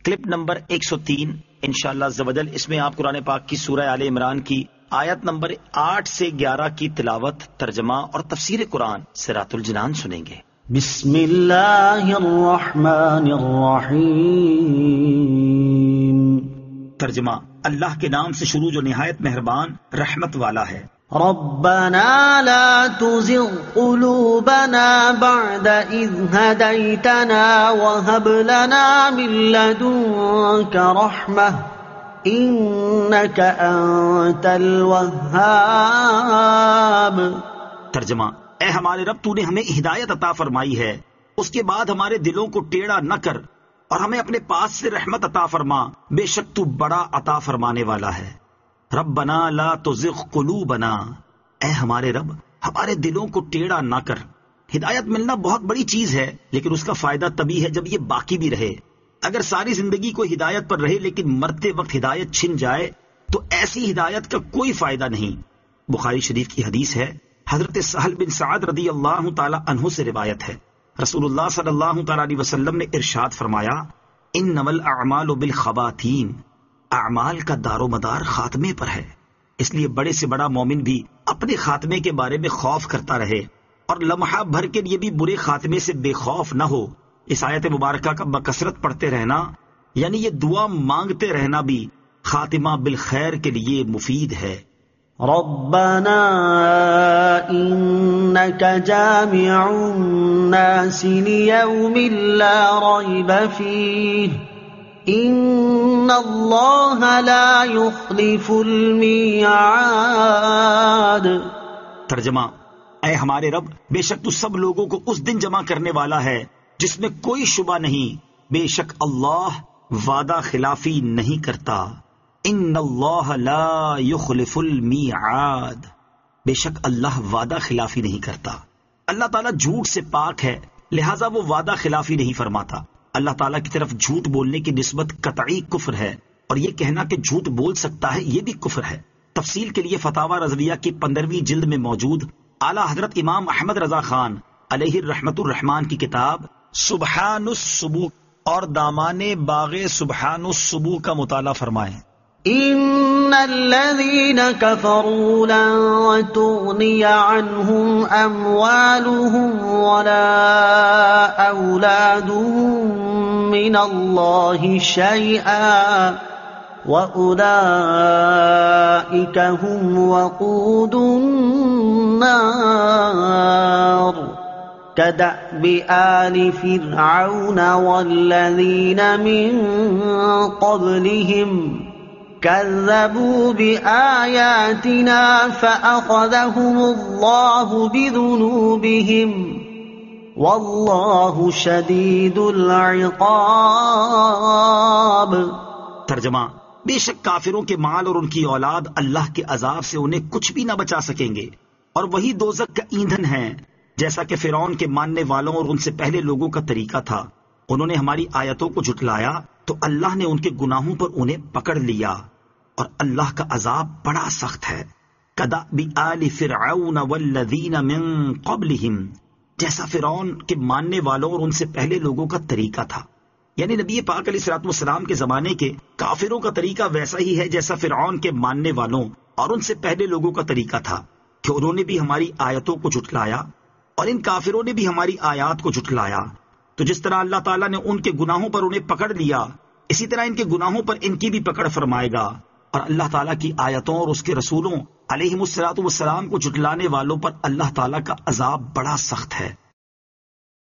Clip number 103 انشاءاللہ عز و جل، اس میں آپ قرآن پاک کی سورہ آل عمران کی آیت نمبر 8 سے 11 کی تلاوت، ترجمہ اور تفسیر قرآن صراط الجنان سنیں گے۔ بسم اللہ الرحمن الرحیم۔ ترجمہ، اللہ کے نام سے شروع جو نہایت مہربان رحمت والا ہے۔ ربنا لا تزغ قلوبنا بعد إذ هديتنا وهب لنا من لدنك رحمة إنك أنت الوهاب۔ ترجمہ، اے ہمارے رب، تو نے ہمیں ہدایت عطا فرمائی ہے، اس کے بعد ہمارے دلوں کو ٹیڑھا نہ کر اور ہمیں اپنے پاس سے رحمت عطا فرما، بے شک تو بڑا عطا فرمانے والا ہے۔ ربنا لا تزغ قلوبنا، اے ہمارے رب ہمارے دلوں کو ٹیڑھا نہ کر۔ ہدایت ملنا بہت بڑی چیز ہے، لیکن اس کا فائدہ تبھی ہے جب یہ باقی بھی رہے۔ اگر ساری زندگی کو ہدایت پر رہے لیکن مرتے وقت ہدایت چھن جائے تو ایسی ہدایت کا کوئی فائدہ نہیں۔ بخاری شریف کی حدیث ہے، حضرت سہل بن سعد رضی اللہ تعالی عنہ سے روایت ہے، رسول اللہ صلی اللہ تعالی علیہ وسلم نے ارشاد فرمایا، انما الاعمال بالخواتیم، اعمال کا دار و مدار خاتمے پر ہے، اس لیے بڑے سے بڑا مومن بھی اپنے خاتمے کے بارے میں خوف کرتا رہے اور لمحہ بھر کے لیے بھی برے خاتمے سے بے خوف نہ ہو۔ اس آیت مبارکہ کا بکثرت پڑھتے رہنا، یعنی یہ دعا مانگتے رہنا بھی خاتمہ بالخیر کے لیے مفید ہے۔ ربنا انك جامع الناس ليوم لا ريب فيه ان اللہ لا يخلف المیعاد۔ ترجمہ، اے ہمارے رب، بے شک تو سب لوگوں کو اس دن جمع کرنے والا ہے جس میں کوئی شبہ نہیں، بے شک اللہ وعدہ خلافی نہیں کرتا۔ ان اللہ لا يخلف المیعاد، بے شک اللہ وعدہ خلافی نہیں کرتا۔ اللہ تعالیٰ جھوٹ سے پاک ہے، لہٰذا وہ وعدہ خلافی نہیں فرماتا۔ اللہ تعالیٰ کی طرف جھوٹ بولنے کی نسبت قطعی کفر ہے، اور یہ کہنا کہ جھوٹ بول سکتا ہے یہ بھی کفر ہے۔ تفصیل کے لیے فتاوی رضویہ کی 15ویں جلد میں موجود اعلیٰ حضرت امام احمد رضا خان علیہ الرحمت الرحمان کی کتاب سبحان الصبوح اور دامان باغ سبحان الصبوح کا مطالعہ فرمائیں۔ ان الذين كفروا لن تغني عنهم اموالهم ولا اولادهم من الله شيئا واولئك هم وقود النار كدأب آل فرعون والذين من قبلهم كذبوا بآياتنا فأخذهم الله بذنوبهم والله شديد العقاب۔ ترجمہ، بے شک کافروں کے مال اور ان کی اولاد اللہ کے عذاب سے انہیں کچھ بھی نہ بچا سکیں گے، اور وہی دوزخ کا ایندھن ہے، جیسا کہ فرعون کے ماننے والوں اور ان سے پہلے لوگوں کا طریقہ تھا۔ انہوں نے ہماری آیتوں کو جھٹلایا تو اللہ نے ان کے گناہوں پر انہیں پکڑ لیا، اور اللہ کا عذاب بڑا سخت ہے۔ کدأب آل فرعون والذین من قبلہم، جیسا فرعون کے ماننے والوں اور ان سے پہلے لوگوں کا طریقہ تھا، یعنی نبی پاک علیہ الصلوۃ والسلام کے زمانے کے کافروں کا طریقہ ویسا ہی ہے جیسا فرعون کے ماننے والوں اور ان سے پہلے لوگوں کا طریقہ تھا، کہ انہوں نے بھی ہماری آیتوں کو جھٹلایا اور ان کافروں نے بھی ہماری آیات کو جھٹلایا۔ تو جس طرح اللہ تعالیٰ نے ان کے گناہوں پر انہیں پکڑ لیا، اسی طرح ان کے گناہوں پر ان کی بھی پکڑ فرمائے گا، اور اللہ تعالیٰ کی آیتوں اور اس کے رسولوں علیہم الصلوۃ والسلام کو جھٹلانے والوں پر اللہ تعالیٰ کا عذاب بڑا سخت ہے۔